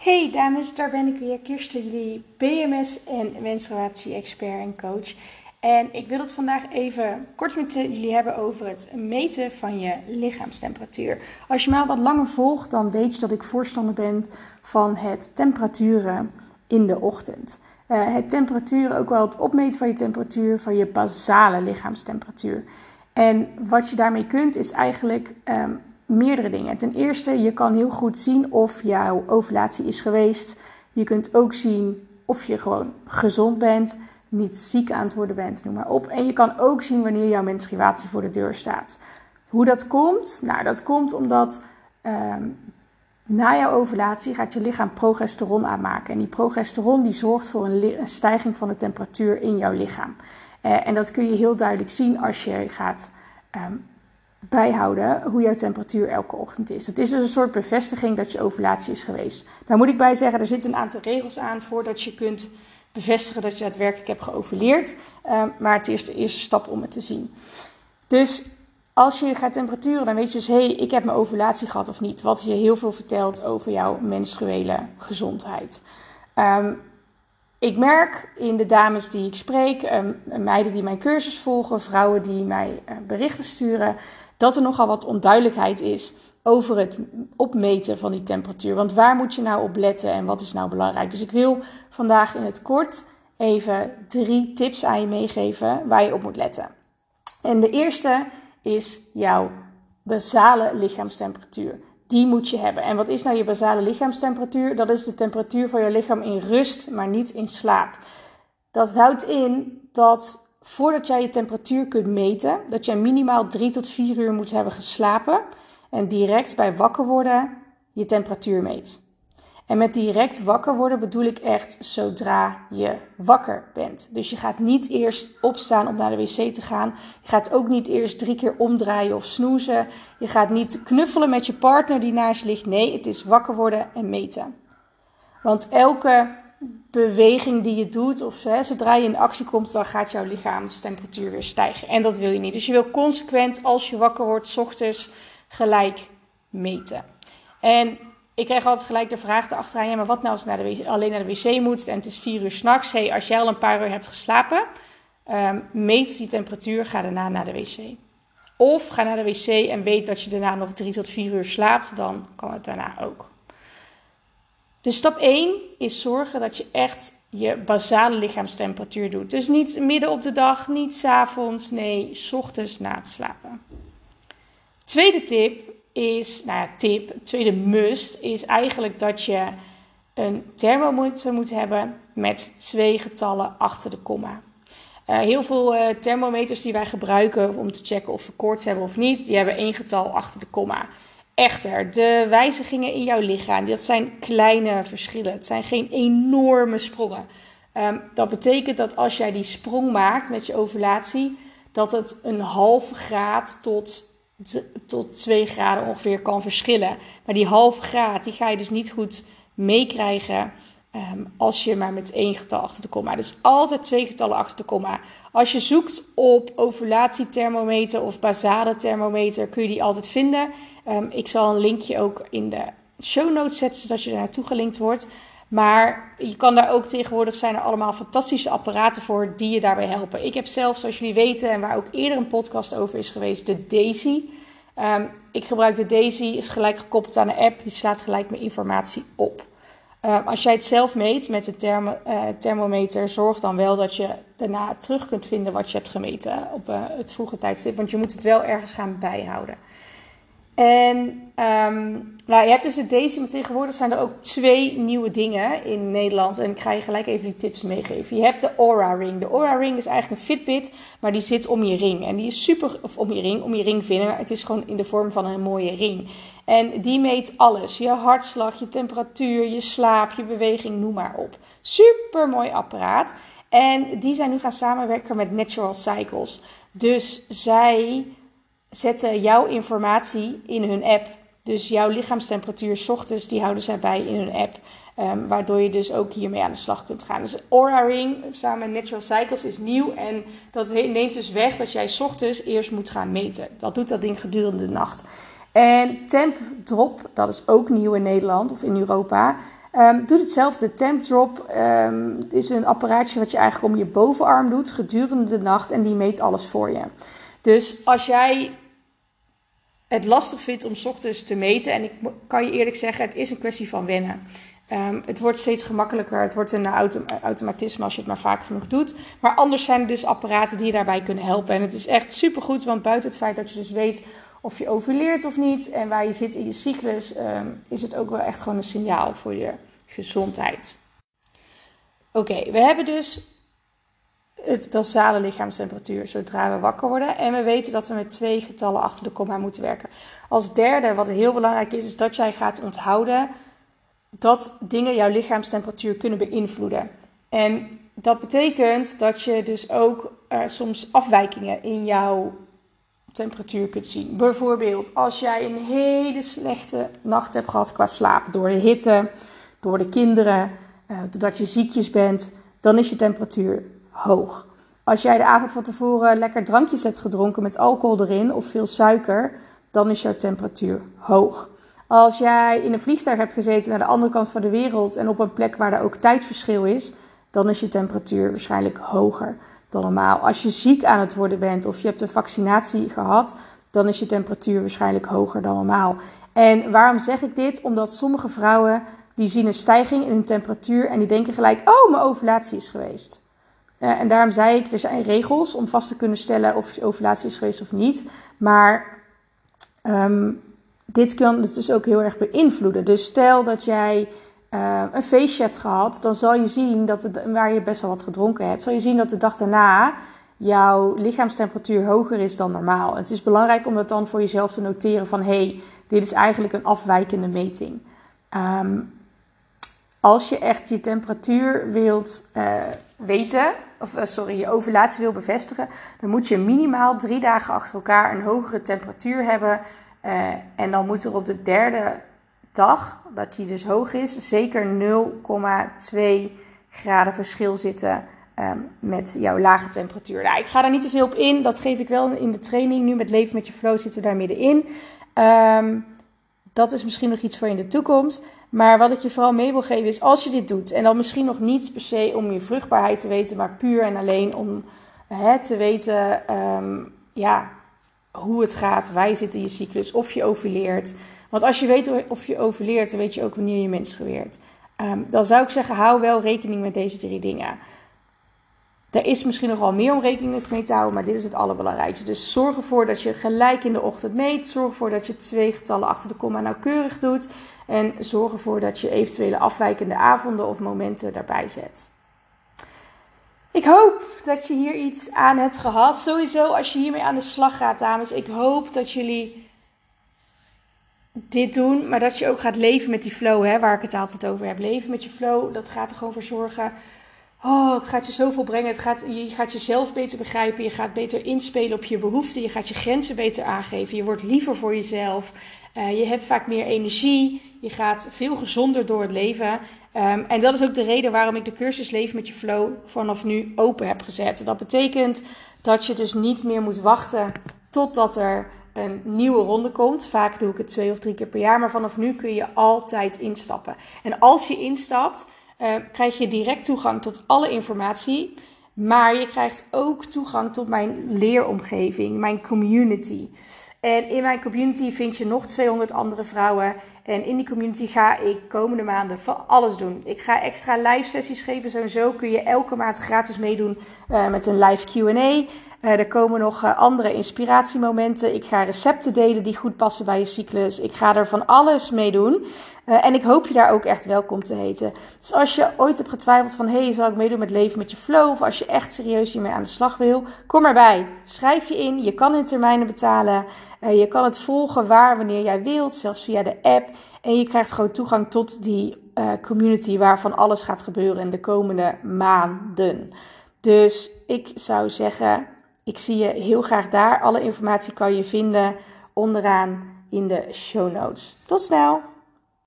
Hey dames, daar ben ik weer, Kirsten, jullie PMS en menstruatie-expert en coach. En ik wil het vandaag even kort met jullie hebben over het meten van je lichaamstemperatuur. Als je mij al wat langer volgt, dan weet je dat ik voorstander ben van het temperaturen in de ochtend. Het temperatuur, ook wel het opmeten van je temperatuur, van je basale lichaamstemperatuur. En wat je daarmee kunt is eigenlijk meerdere dingen. Ten eerste, je kan heel goed zien of jouw ovulatie is geweest. Je kunt ook zien of je gewoon gezond bent, niet ziek aan het worden bent, noem maar op. En je kan ook zien wanneer jouw menstruatie voor de deur staat. Hoe dat komt? Nou, dat komt omdat na jouw ovulatie gaat je lichaam progesteron aanmaken. En die progesteron die zorgt voor een stijging van de temperatuur in jouw lichaam. En dat kun je heel duidelijk zien als je gaat bijhouden hoe jouw temperatuur elke ochtend is. Het is dus een soort bevestiging dat je ovulatie is geweest. Daar moet ik bij zeggen, er zitten een aantal regels aan voordat je kunt bevestigen dat je daadwerkelijk hebt geovuleerd. Maar het is de eerste stap om het te zien. Dus als je gaat temperaturen, dan weet je dus, ik heb mijn ovulatie gehad of niet. Wat je heel veel vertelt over jouw menstruele gezondheid. Ik merk in de dames die ik spreek, meiden die mijn cursus volgen, vrouwen die mij berichten sturen, dat er nogal wat onduidelijkheid is over het opmeten van die temperatuur. Want waar moet je nou op letten en wat is nou belangrijk? Dus ik wil vandaag in het kort even 3 tips aan je meegeven waar je op moet letten. En de eerste is jouw basale lichaamstemperatuur. Die moet je hebben. En wat is nou je basale lichaamstemperatuur? Dat is de temperatuur van je lichaam in rust, maar niet in slaap. Dat houdt in dat voordat jij je temperatuur kunt meten, dat jij minimaal 3 tot 4 uur moet hebben geslapen en direct bij wakker worden je temperatuur meet. En met direct wakker worden bedoel ik echt zodra je wakker bent. Dus je gaat niet eerst opstaan om naar de wc te gaan. Je gaat ook niet eerst 3 keer omdraaien of snoezen. Je gaat niet knuffelen met je partner die naast je ligt. Nee, het is wakker worden en meten. Want elke beweging die je doet, of zodra je in actie komt, dan gaat jouw lichaamstemperatuur weer stijgen. En dat wil je niet. Dus je wil consequent, als je wakker wordt, 's ochtends gelijk meten. En ik krijg altijd gelijk de vraag erachteraan, ja, maar wat nou als je alleen naar de wc moet en het is 4 uur 's nachts. Als jij al een paar uur hebt geslapen, meet die temperatuur, ga daarna naar de wc. Of ga naar de wc en weet dat je daarna nog 3 tot 4 uur slaapt, dan kan het daarna ook. Dus stap 1 is zorgen dat je echt je basale lichaamstemperatuur doet. Dus niet midden op de dag, niet 's avonds, nee, 's ochtends na het slapen. Tweede tip is, tweede must is eigenlijk dat je een thermometer moet hebben met 2 getallen achter de komma. Heel veel thermometers die wij gebruiken om te checken of we koorts hebben of niet, die hebben 1 getal achter de komma. Echter, de wijzigingen in jouw lichaam, dat zijn kleine verschillen. Het zijn geen enorme sprongen. Dat betekent dat als jij die sprong maakt met je ovulatie, dat het een halve graad tot 2 graden ongeveer kan verschillen. Maar die halve graad, die ga je dus niet goed meekrijgen als je maar met 1 getal achter de komma. Dus altijd 2 getallen achter de komma. Als je zoekt op ovulatiethermometer of basale thermometer, kun je die altijd vinden. Ik zal een linkje ook in de show notes zetten, zodat je er naartoe gelinkt wordt. Maar je kan daar ook tegenwoordig, zijn er allemaal fantastische apparaten voor die je daarbij helpen. Ik heb zelf, zoals jullie weten, en waar ook eerder een podcast over is geweest, de Daisy. Ik gebruik de Daisy, is gelijk gekoppeld aan de app, die slaat gelijk mijn informatie op. Als jij het zelf meet met de thermometer, zorg dan wel dat je daarna terug kunt vinden wat je hebt gemeten op het vroege tijdstip. Want je moet het wel ergens gaan bijhouden. En je hebt dus de Daisy, maar tegenwoordig zijn er ook 2 nieuwe dingen in Nederland. En ik ga je gelijk even die tips meegeven. Je hebt de Oura Ring. De Oura Ring is eigenlijk een Fitbit, maar die zit om je ring. En die is super, of om je ringvinger. Het is gewoon in de vorm van een mooie ring. En die meet alles. Je hartslag, je temperatuur, je slaap, je beweging, noem maar op. Super mooi apparaat. En die zijn nu gaan samenwerken met Natural Cycles. Dus zij zetten jouw informatie in hun app. Dus jouw lichaamstemperatuur 's ochtends, die houden zij bij in hun app. Waardoor je dus ook hiermee aan de slag kunt gaan. Dus Oura Ring samen met Natural Cycles is nieuw. En dat neemt dus weg dat jij 's ochtends eerst moet gaan meten. Dat doet dat ding gedurende de nacht. En Temp Drop, dat is ook nieuw in Nederland of in Europa. Doe hetzelfde. Temp Drop is een apparaatje wat je eigenlijk om je bovenarm doet gedurende de nacht. En die meet alles voor je. Dus als jij het lastig vindt om 's ochtends te meten. En ik kan je eerlijk zeggen, het is een kwestie van wennen. Het wordt steeds gemakkelijker. Het wordt een automatisme als je het maar vaak genoeg doet. Maar anders zijn er dus apparaten die je daarbij kunnen helpen. En het is echt supergoed, want buiten het feit dat je dus weet of je ovuleert of niet en waar je zit in je cyclus, is het ook wel echt gewoon een signaal voor je gezondheid. Oké, we hebben dus het basale lichaamstemperatuur zodra we wakker worden. En we weten dat we met 2 getallen achter de komma moeten werken. Als derde, wat heel belangrijk is dat jij gaat onthouden dat dingen jouw lichaamstemperatuur kunnen beïnvloeden. En dat betekent dat je dus ook soms afwijkingen in jouw temperatuur kunt zien. Bijvoorbeeld als jij een hele slechte nacht hebt gehad qua slaap. Door de hitte, door de kinderen, doordat je ziekjes bent. Dan is je temperatuur hoog. Als jij de avond van tevoren lekker drankjes hebt gedronken met alcohol erin of veel suiker. Dan is jouw temperatuur hoog. Als jij in een vliegtuig hebt gezeten naar de andere kant van de wereld en op een plek waar er ook tijdverschil is, dan is je temperatuur waarschijnlijk hoger dan normaal. Als je ziek aan het worden bent of je hebt een vaccinatie gehad, dan is je temperatuur waarschijnlijk hoger dan normaal. En waarom zeg ik dit? Omdat sommige vrouwen die zien een stijging in hun temperatuur en die denken gelijk, oh, mijn ovulatie is geweest. En daarom zei ik, er zijn regels om vast te kunnen stellen of je ovulatie is geweest of niet. Maar dit kan het dus ook heel erg beïnvloeden. Dus stel dat jij een feestje hebt gehad, dan zal je zien dat waar je best wel wat gedronken hebt, zal je zien dat de dag daarna jouw lichaamstemperatuur hoger is dan normaal. Het is belangrijk om dat dan voor jezelf te noteren van hey, dit is eigenlijk een afwijkende meting. Als je echt je temperatuur wilt weten, je ovulatie wil bevestigen, dan moet je minimaal 3 dagen achter elkaar een hogere temperatuur hebben. En dan moet er op de derde dag, dat die dus hoog is, zeker 0,2 graden verschil zitten met jouw lage temperatuur. Nou, ik ga daar niet te veel op in, dat geef ik wel in de training. Nu met Leven met je Flow zitten we daar middenin. Dat is misschien nog iets voor in de toekomst. Maar wat ik je vooral mee wil geven is, als je dit doet, en dan misschien nog niet per se om je vruchtbaarheid te weten, maar puur en alleen om te weten hoe het gaat, waar je zit in je cyclus, of je ovuleert. Want als je weet of je ovuleert, dan weet je ook wanneer je menstrueert. Dan zou ik zeggen, hou wel rekening met deze 3 dingen. Er is misschien nog wel meer om rekening mee te houden, maar dit is het allerbelangrijkste. Dus zorg ervoor dat je gelijk in de ochtend meet. Zorg ervoor dat je 2 getallen achter de komma nauwkeurig doet. En zorg ervoor dat je eventuele afwijkende avonden of momenten daarbij zet. Ik hoop dat je hier iets aan hebt gehad. Sowieso als je hiermee aan de slag gaat, dames. Ik hoop dat jullie dit doen, maar dat je ook gaat leven met die flow, waar ik het altijd over heb. Leven met je flow, dat gaat er gewoon voor zorgen. Oh, het gaat je zoveel brengen. Je gaat jezelf beter begrijpen. Je gaat beter inspelen op je behoeften. Je gaat je grenzen beter aangeven. Je wordt liever voor jezelf. Je hebt vaak meer energie. Je gaat veel gezonder door het leven. En dat is ook de reden waarom ik de cursus Leven met je Flow vanaf nu open heb gezet. Dat betekent dat je dus niet meer moet wachten totdat er een nieuwe ronde komt. Vaak doe ik het 2 of 3 keer per jaar. Maar vanaf nu kun je altijd instappen. En als je instapt, krijg je direct toegang tot alle informatie. Maar je krijgt ook toegang tot mijn leeromgeving, mijn community. En in mijn community vind je nog 200 andere vrouwen. En in die community ga ik komende maanden van alles doen. Ik ga extra live sessies geven. Sowieso kun je elke maand gratis meedoen met een live Q&A. Er komen nog andere inspiratiemomenten. Ik ga recepten delen die goed passen bij je cyclus. Ik ga er van alles mee doen. En ik hoop je daar ook echt welkom te heten. Dus als je ooit hebt getwijfeld van, hey, zal ik meedoen met Leven met je Flow? Of als je echt serieus hiermee aan de slag wil, kom erbij. Schrijf je in. Je kan in termijnen betalen. Je kan het volgen wanneer jij wilt. Zelfs via de app. En je krijgt gewoon toegang tot die community waarvan alles gaat gebeuren in de komende maanden. Dus ik zou zeggen, ik zie je heel graag daar. Alle informatie kan je vinden onderaan in de show notes. Tot snel!